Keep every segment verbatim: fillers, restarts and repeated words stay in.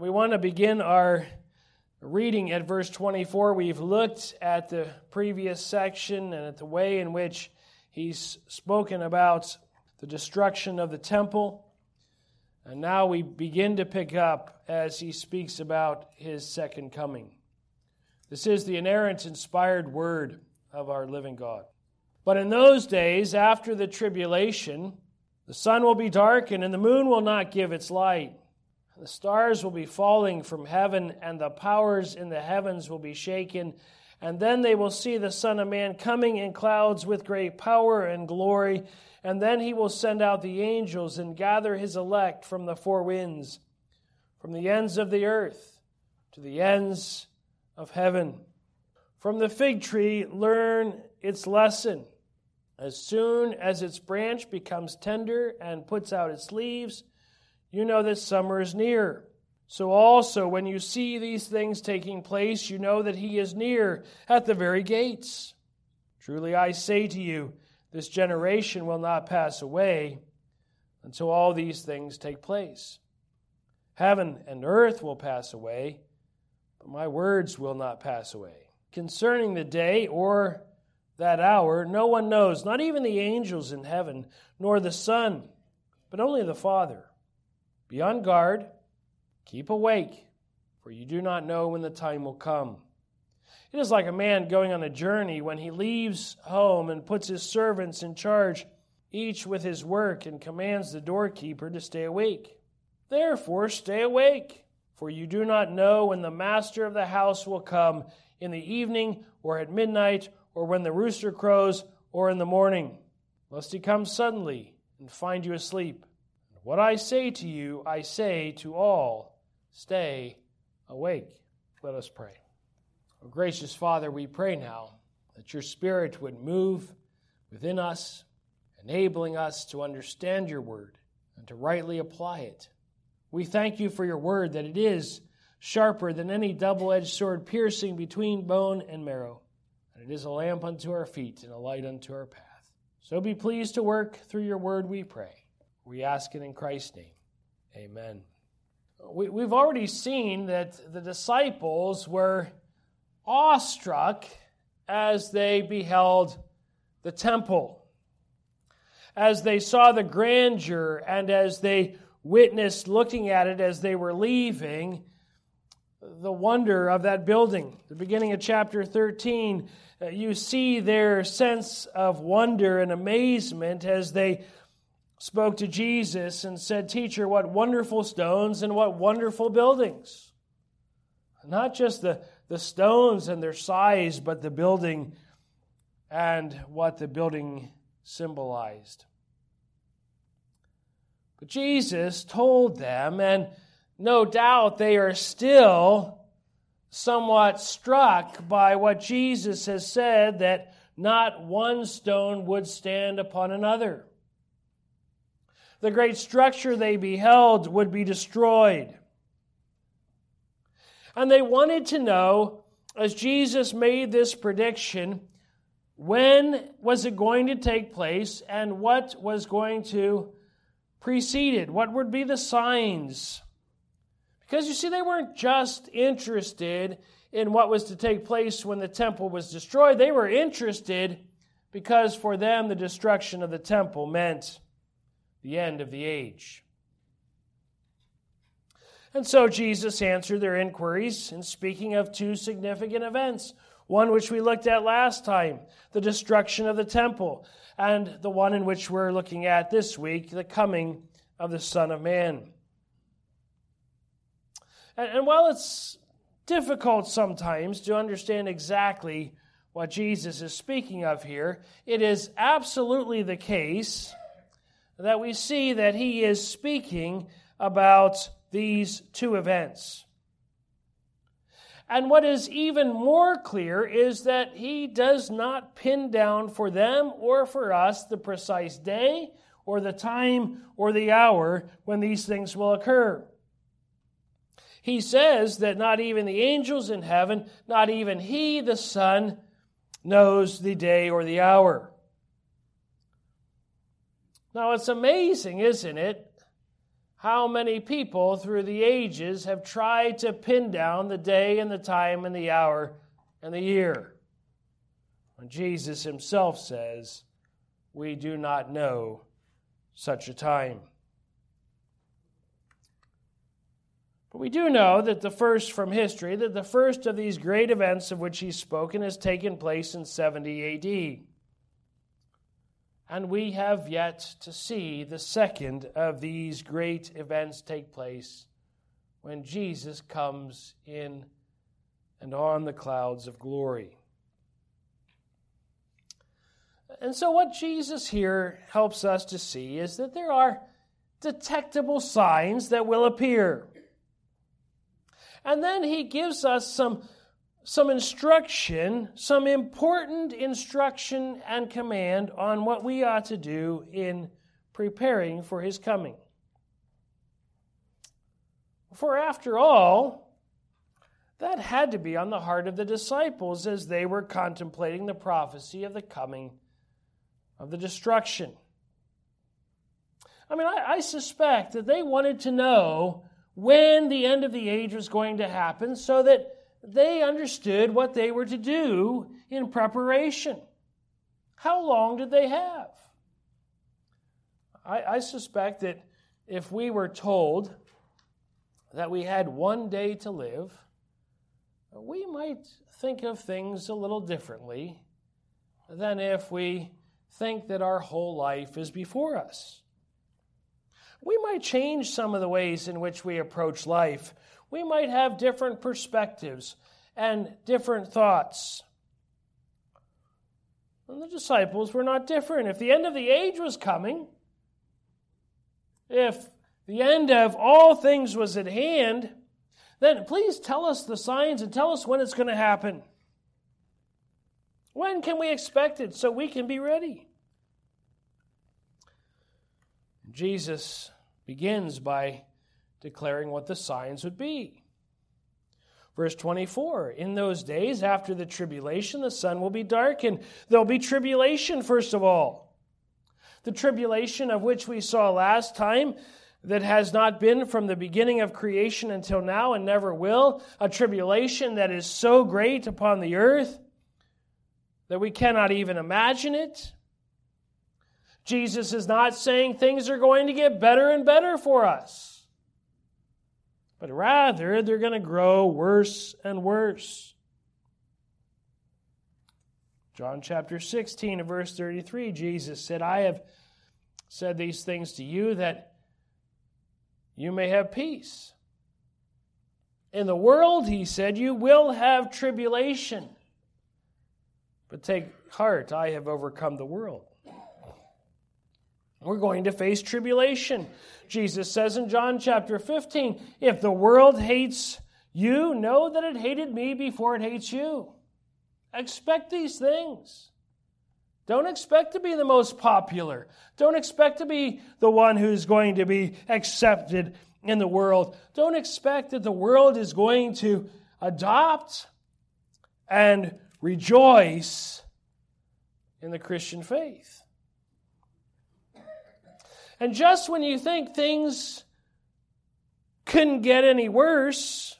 And we want to begin our reading at verse twenty-four. We've looked at the previous section and at the way in which he's spoken about the destruction of the temple. And now we begin to pick up as he speaks about his second coming. This is the inerrant, inspired word of our living God. But in those days, after the tribulation, the sun will be darkened and the moon will not give its light. The stars will be falling from heaven, and the powers in the heavens will be shaken. And then they will see the Son of Man coming in clouds with great power and glory. And then he will send out the angels and gather his elect from the four winds, from the ends of the earth to the ends of heaven. From the fig tree, learn its lesson. As soon as its branch becomes tender and puts out its leaves, you know that summer is near. So also, when you see these things taking place, you know that he is near at the very gates. Truly I say to you, this generation will not pass away until all these things take place. Heaven and earth will pass away, but my words will not pass away. Concerning the day or that hour, no one knows, not even the angels in heaven, nor the Son, but only the Father. Be on guard, keep awake, for you do not know when the time will come. It is like a man going on a journey when he leaves home and puts his servants in charge, each with his work, and commands the doorkeeper to stay awake. Therefore, stay awake, for you do not know when the master of the house will come, in the evening, or at midnight, or when the rooster crows, or in the morning, lest he come suddenly and find you asleep. What I say to you, I say to all, stay awake. Let us pray. Oh, gracious Father, we pray now that your Spirit would move within us, enabling us to understand your word and to rightly apply it. We thank you for your word, that it is sharper than any double-edged sword, piercing between bone and marrow. And it is a lamp unto our feet and a light unto our path. So be pleased to work through your word, we pray. We ask it in Christ's name. Amen. We, we've already seen that the disciples were awestruck as they beheld the temple, as they saw the grandeur, and as they witnessed looking at it as they were leaving, the wonder of that building. The beginning of chapter thirteen, uh, you see their sense of wonder and amazement as they spoke to Jesus and said, "Teacher, what wonderful stones and what wonderful buildings." Not just the, the stones and their size, but the building and what the building symbolized. But Jesus told them, and no doubt they are still somewhat struck by what Jesus has said, that not one stone would stand upon another. The great structure they beheld would be destroyed. And they wanted to know, as Jesus made this prediction, when was it going to take place and what was going to precede it? What would be the signs? Because you see, they weren't just interested in what was to take place when the temple was destroyed. They were interested because for them the destruction of the temple meant the end of the age. And so Jesus answered their inquiries in speaking of two significant events. One which we looked at last time, the destruction of the temple, and the one in which we're looking at this week, the coming of the Son of Man. And, and while it's difficult sometimes to understand exactly what Jesus is speaking of here, it is absolutely the case that we see that he is speaking about these two events. And what is even more clear is that he does not pin down for them or for us the precise day or the time or the hour when these things will occur. He says that not even the angels in heaven, not even he, the Son, knows the day or the hour. Now, it's amazing, isn't it, how many people through the ages have tried to pin down the day and the time and the hour and the year, when Jesus himself says, we do not know such a time. But we do know that the first from history, that the first of these great events of which he's spoken has taken place in seventy A D. And we have yet to see the second of these great events take place when Jesus comes in and on the clouds of glory. And so what Jesus here helps us to see is that there are detectable signs that will appear. And then he gives us some, some instruction, some important instruction and command on what we ought to do in preparing for his coming. For after all, that had to be on the heart of the disciples as they were contemplating the prophecy of the coming of the destruction. I mean, I, I suspect that they wanted to know when the end of the age was going to happen so that they understood what they were to do in preparation. How long did they have? I, I suspect that if we were told that we had one day to live, we might think of things a little differently than if we think that our whole life is before us. We might change some of the ways in which we approach life. We might have different perspectives and different thoughts. And the disciples were not different. If the end of the age was coming, if the end of all things was at hand, then please tell us the signs and tell us when it's going to happen. When can we expect it so we can be ready? Jesus begins by declaring what the signs would be. Verse twenty-four, in those days after the tribulation, the sun will be darkened. There'll be tribulation, first of all. The tribulation of which we saw last time, that has not been from the beginning of creation until now and never will. A tribulation that is so great upon the earth that we cannot even imagine it. Jesus is not saying things are going to get better and better for us, but rather they're going to grow worse and worse. John chapter sixteen and verse thirty-three, Jesus said, I have said these things to you that you may have peace. In the world, he said, you will have tribulation. But take heart, I have overcome the world. We're going to face tribulation. Jesus says in John chapter fifteen, if the world hates you, know that it hated me before it hates you. Expect these things. Don't expect to be the most popular. Don't expect to be the one who's going to be accepted in the world. Don't expect that the world is going to adopt and rejoice in the Christian faith. And just when you think things couldn't get any worse,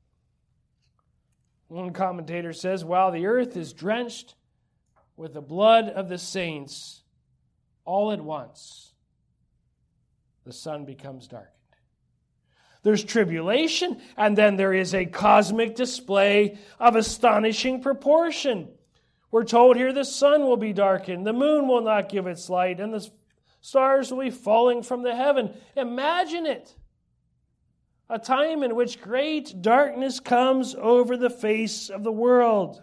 one commentator says, while the earth is drenched with the blood of the saints, all at once the sun becomes darkened. There's tribulation, and then there is a cosmic display of astonishing proportion. We're told here the sun will be darkened, the moon will not give its light, and the stars will be falling from the heaven. Imagine it. A time in which great darkness comes over the face of the world.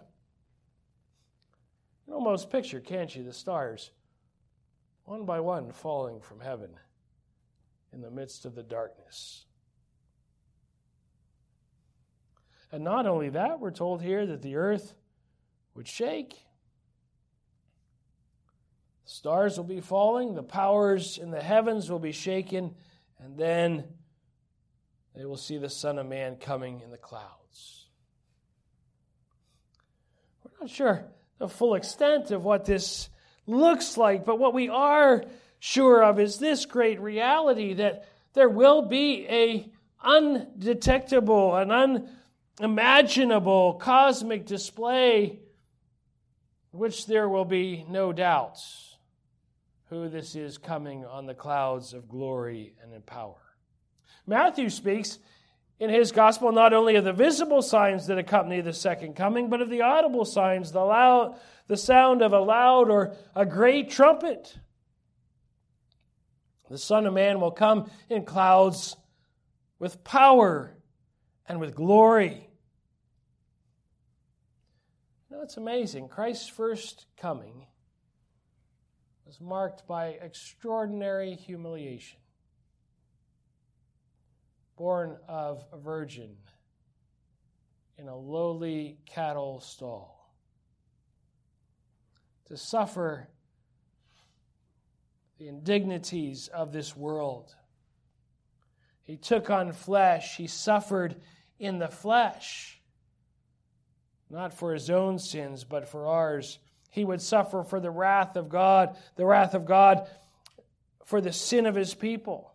You almost picture, can't you, the stars, one by one, falling from heaven in the midst of the darkness. And not only that, we're told here that the earth would shake. Stars will be falling, the powers in the heavens will be shaken, and then they will see the Son of Man coming in the clouds. We're not sure the full extent of what this looks like, but what we are sure of is this great reality, that There will be a undetectable, an unimaginable cosmic display in which there will be no doubts who this is coming on the clouds of glory and in power. Matthew speaks in his gospel not only of the visible signs that accompany the second coming, but of the audible signs, the loud, the sound of a loud or a great trumpet. The Son of Man will come in clouds with power and with glory. You know, it's amazing. Christ's first coming was marked by extraordinary humiliation. Born of a virgin in a lowly cattle stall. To suffer the indignities of this world. He took on flesh. He suffered in the flesh. Not for his own sins, but for ours. He would suffer for the wrath of God, the wrath of God for the sin of his people.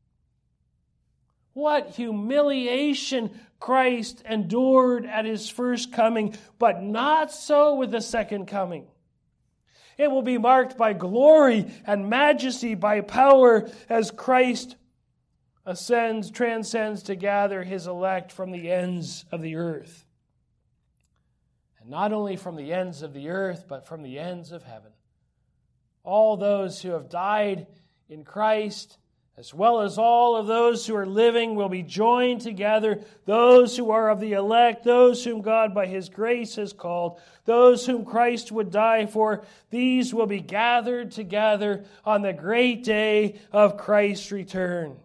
What humiliation Christ endured at his first coming, but not so with the second coming. It will be marked by glory and majesty, by power, as Christ ascends, transcends to gather his elect from the ends of the earth. And not only from the ends of the earth, but from the ends of heaven. All those who have died in Christ, as well as all of those who are living, will be joined together. Those who are of the elect, those whom God by his grace has called, those whom Christ would die for, these will be gathered together on the great day of Christ's return.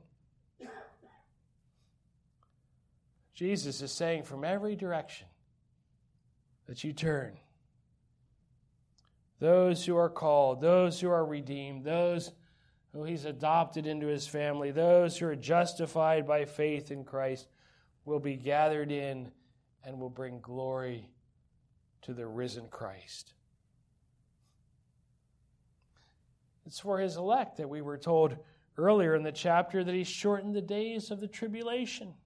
Jesus is saying from every direction that you turn. Those who are called, those who are redeemed, those who he's adopted into his family, those who are justified by faith in Christ will be gathered in and will bring glory to the risen Christ. It's for his elect that we were told earlier in the chapter that he shortened the days of the tribulation.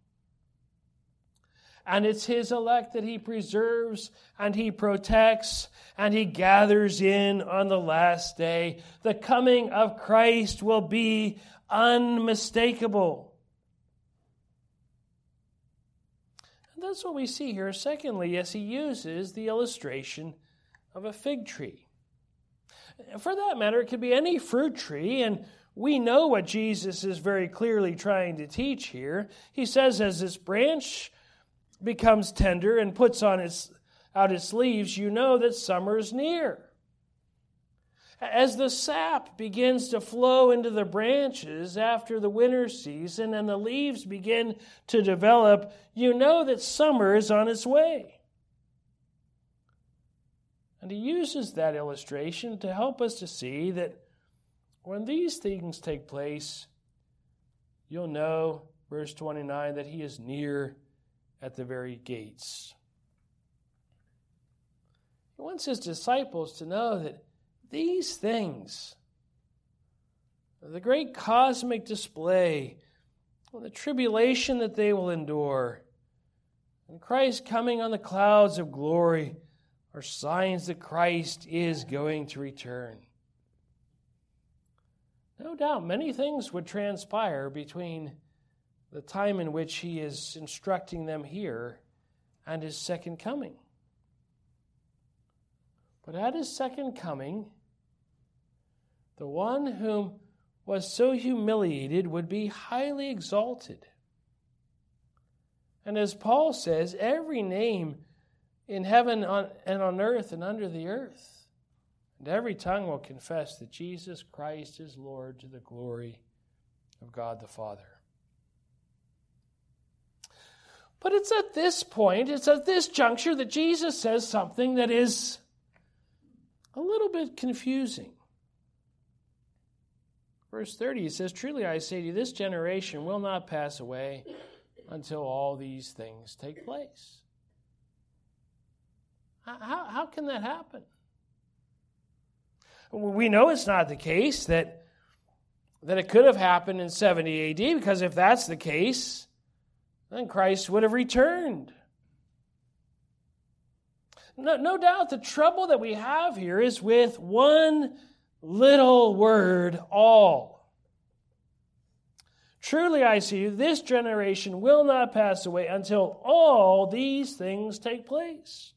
And it's his elect that he preserves and he protects and he gathers in on the last day. The coming of Christ will be unmistakable. And that's what we see here. Secondly, as he uses the illustration of a fig tree. For that matter, it could be any fruit tree, and we know what Jesus is very clearly trying to teach here. He says, as this branch becomes tender and puts on its out its leaves, you know that summer's near. As the sap begins to flow into the branches after the winter season and the leaves begin to develop, you know that summer is on its way. And he uses that illustration to help us to see that when these things take place, you'll know, verse twenty-nine, that he is near at the very gates. He wants his disciples to know that these things, the great cosmic display, the tribulation that they will endure, and Christ coming on the clouds of glory, are signs that Christ is going to return. No doubt many things would transpire between the time in which he is instructing them here and his second coming. But at his second coming, the one whom was so humiliated would be highly exalted. And as Paul says, every name in heaven and on earth and under the earth, and every tongue will confess that Jesus Christ is Lord to the glory of God the Father. But it's at this point, it's at this juncture that Jesus says something that is a little bit confusing. Verse thirty, he says, "Truly I say to you, this generation will not pass away until all these things take place." How, how can that happen? We know it's not the case that that it could have happened in seventy A D, because if that's the case, then Christ would have returned. No, no doubt the trouble that we have here is with one little word, all. Truly I see, this generation will not pass away until all these things take place.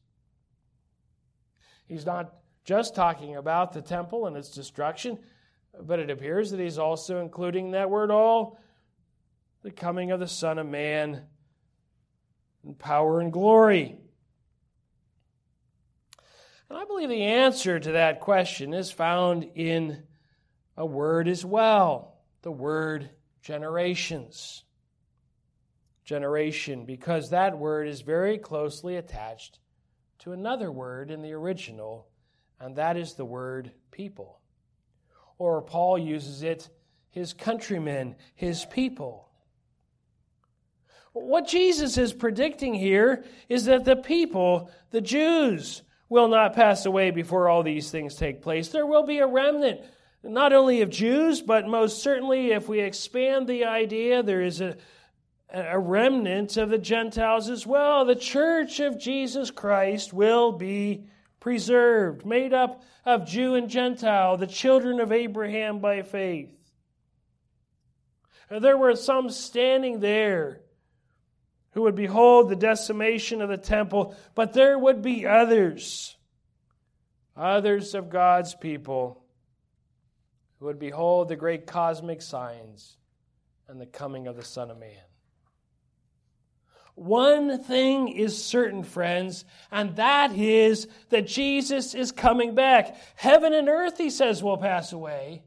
He's not just talking about the temple and its destruction, but it appears that he's also including that word all, the coming of the Son of Man in power and glory. And I believe the answer to that question is found in a word as well, the word generations. Generation, because that word is very closely attached to another word in the original, and that is the word people. Or Paul uses it, his countrymen, his people. What Jesus is predicting here is that the people, the Jews, will not pass away before all these things take place. There will be a remnant, not only of Jews, but most certainly, if we expand the idea, there is a, a remnant of the Gentiles as well. The church of Jesus Christ will be preserved, made up of Jew and Gentile, the children of Abraham by faith. There were some standing there who would behold the decimation of the temple, but there would be others, others of God's people, who would behold the great cosmic signs and the coming of the Son of Man. One thing is certain, friends, and that is that Jesus is coming back. Heaven and earth, he says, will pass away,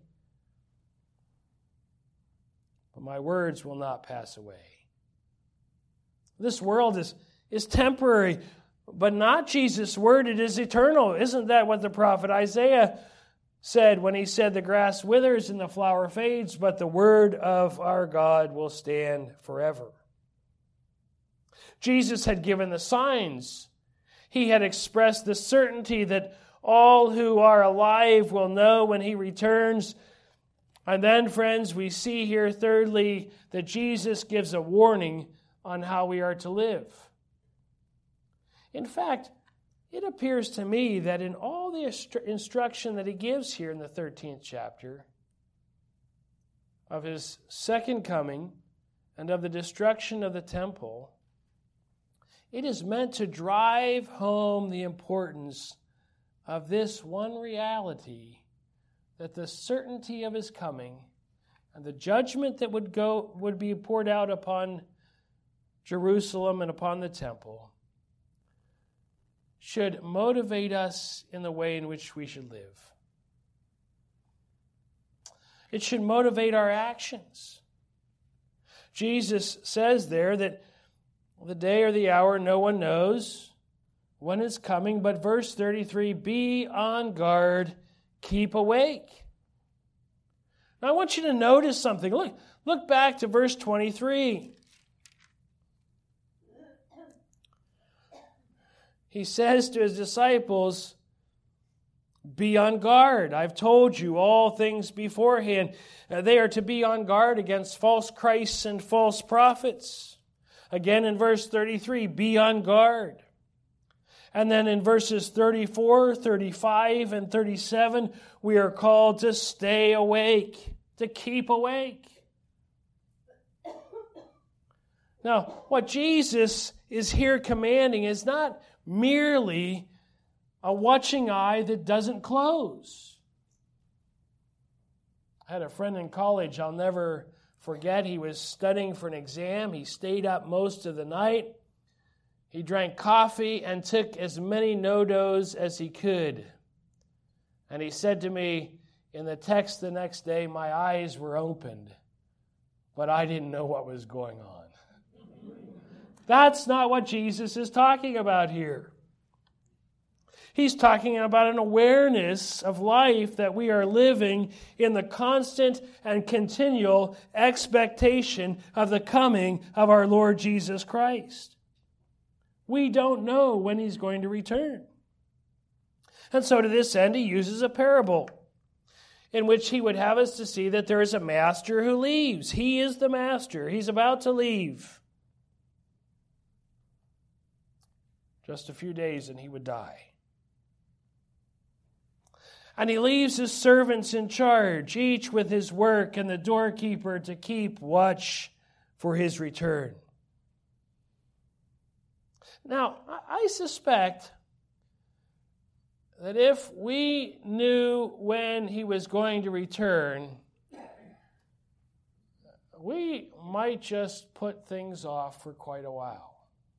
but my words will not pass away. This world is, is temporary, but not Jesus' word. It is eternal. Isn't that what the prophet Isaiah said when he said, the grass withers and the flower fades, but the word of our God will stand forever? Jesus had given the signs. He had expressed the certainty that all who are alive will know when he returns. And then, friends, we see here, thirdly, that Jesus gives a warning on how we are to live. In fact, it appears to me that in all the instruction that he gives here in the thirteenth chapter of his second coming and of the destruction of the temple, it is meant to drive home the importance of this one reality, that the certainty of his coming and the judgment that would go would be poured out upon Jerusalem and upon the temple should motivate us in the way in which we should live. It should motivate our actions. Jesus says there that the day or the hour no one knows when it's coming, but verse thirty-three, be on guard, keep awake. Now I want you to notice something. Look, look back to verse twenty-three. He says to his disciples, be on guard. I've told you all things beforehand. Uh, they are to be on guard against false Christs and false prophets. Again in verse thirty-three, be on guard. And then in verses thirty-four, thirty-five, and thirty-seven, we are called to stay awake, to keep awake. Now, what Jesus is here commanding is not merely a watching eye that doesn't close. I had a friend in college I'll never forget. He was studying for an exam. He stayed up most of the night. He drank coffee and took as many no-dos as he could. And he said to me in the text the next day, my eyes were opened, but I didn't know what was going on. That's not what Jesus is talking about here. He's talking about an awareness of life that we are living in the constant and continual expectation of the coming of our Lord Jesus Christ. We don't know when he's going to return. And so to this end, he uses a parable. in which he would have us to see that there is a master who leaves. He is the master. He's about to leave. Just a few days and he would die. And he leaves his servants in charge, each with his work, and the doorkeeper to keep watch for his return. Now, I suspect that if we knew when he was going to return, we might just put things off for quite a while.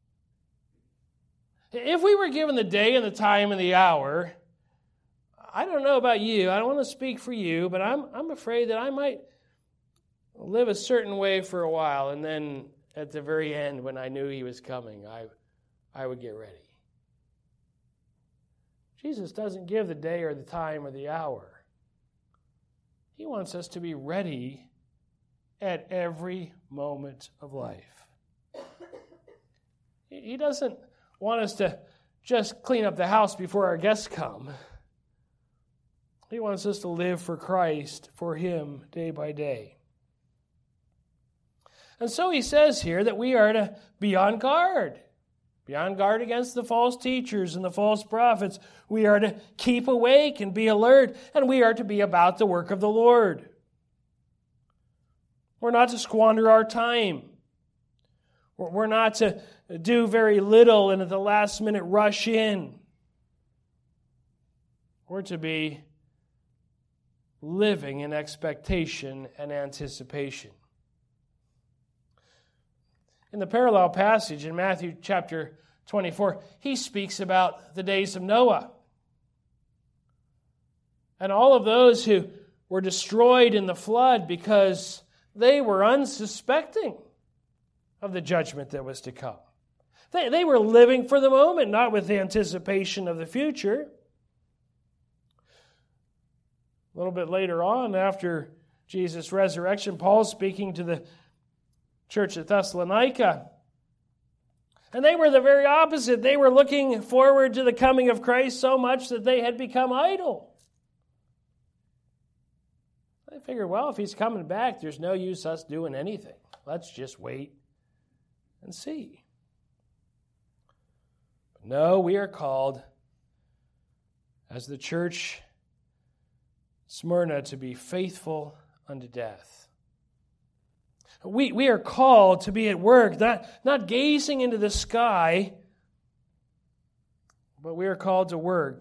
If we were given the day and the time and the hour, I don't know about you, I don't want to speak for you, but I'm I'm afraid that I might live a certain way for a while, and then at the very end, when I knew he was coming, I, I would get ready. Jesus doesn't give the day or the time or the hour. He wants us to be ready at every moment of life. He doesn't want us to just clean up the house before our guests come. He wants us to live for Christ, for Him, day by day. And so he says here that we are to be on guard. Be on guard against the false teachers and the false prophets. We are to keep awake and be alert, and we are to be about the work of the Lord. We're not to squander our time. We're not to do very little and at the last minute rush in. We're to be living in expectation and anticipation. In the parallel passage in Matthew chapter twenty-four, he speaks about the days of Noah. And all of those who were destroyed in the flood because they were unsuspecting of the judgment that was to come. They, they were living for the moment, not with the anticipation of the future. A little bit later on, after Jesus' resurrection, Paul's speaking to the church at Thessalonica. And they were the very opposite. They were looking forward to the coming of Christ so much that they had become idle. They figured, well, if he's coming back, there's no use us doing anything. Let's just wait and see. But no, we are called as the church Smyrna to be faithful unto death. We, we are called to be at work, not, not gazing into the sky, but we are called to work.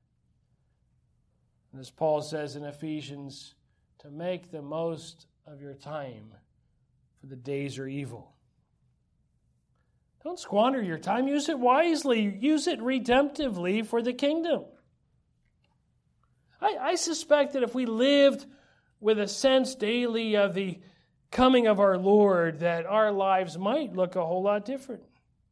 And as Paul says in Ephesians, to make the most of your time, for the days are evil. Don't squander your time. Use it wisely. Use it redemptively for the kingdom. I, I suspect that if we lived with a sense daily of the coming of our Lord, that our lives might look a whole lot different.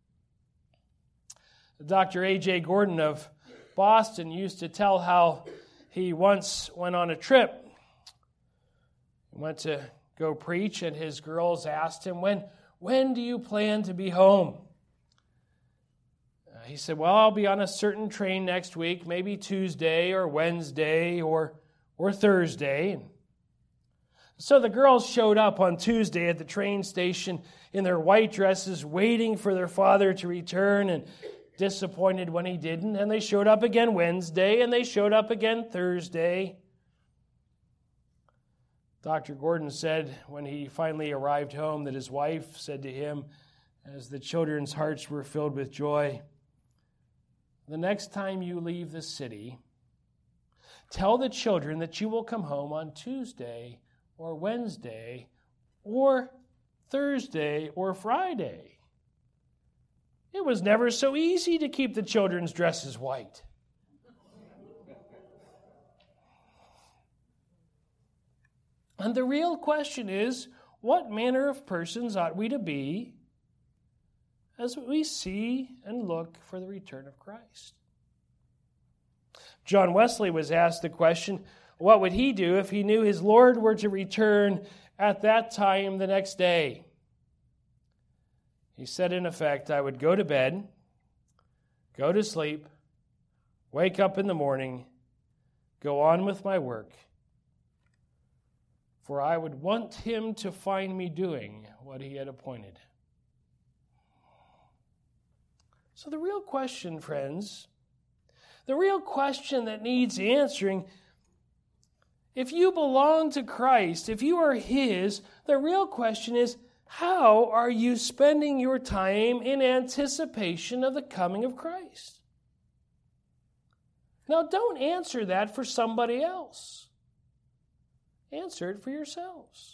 Doctor A J Gordon of Boston used to tell how he once went on a trip. He went to go preach, and his girls asked him, when, when do you plan to be home? Uh, he said, well, I'll be on a certain train next week, maybe Tuesday or Wednesday or, or Thursday. So the girls showed up on Tuesday at the train station in their white dresses, waiting for their father to return, and disappointed when he didn't. And they showed up again Wednesday, and they showed up again Thursday. Doctor Gordon said when he finally arrived home that his wife said to him, as the children's hearts were filled with joy, the next time you leave the city, tell the children that you will come home on Tuesday or Wednesday or Thursday or Friday. It was never so easy to keep the children's dresses white. And the real question is, what manner of persons ought we to be as we see and look for the return of Christ? John Wesley was asked the question, what would he do if he knew his Lord were to return at that time the next day? He said, in effect, I would go to bed, go to sleep, wake up in the morning, go on with my work, for I would want him to find me doing what he had appointed. So the real question, friends, the real question that needs answering, if you belong to Christ, if you are his, the real question is, how are you spending your time in anticipation of the coming of Christ? Now, don't answer that for somebody else. Answer it for yourselves.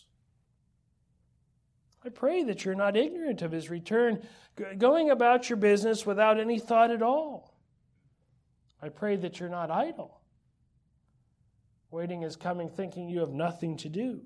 I pray that you're not ignorant of his return, going about your business without any thought at all. I pray that you're not idle, waiting his coming thinking you have nothing to do,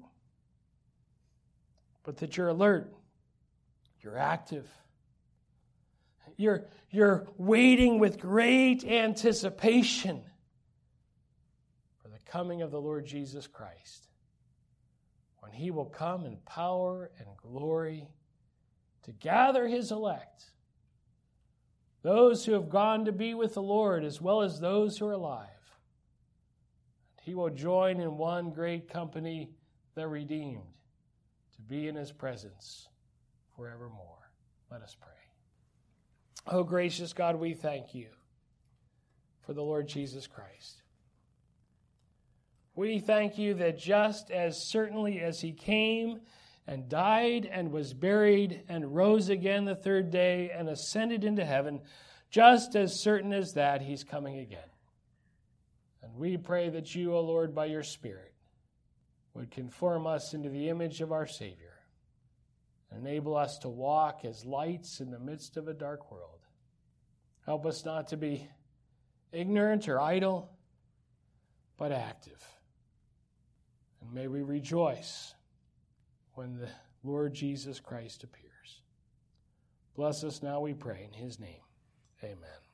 but that you're alert, you're active, you're, you're waiting with great anticipation for the coming of the Lord Jesus Christ, when he will come in power and glory to gather his elect, those who have gone to be with the Lord as well as those who are alive. He will join in one great company, the redeemed, to be in his presence forevermore. Let us pray. Oh, gracious God, we thank you for the Lord Jesus Christ. We thank you that just as certainly as he came and died and was buried and rose again the third day and ascended into heaven, just as certain as that, he's coming again. And we pray that you, O Lord, by your Spirit, would conform us into the image of our Savior and enable us to walk as lights in the midst of a dark world. Help us not to be ignorant or idle, but active. And may we rejoice when the Lord Jesus Christ appears. Bless us now, we pray, in his name. Amen.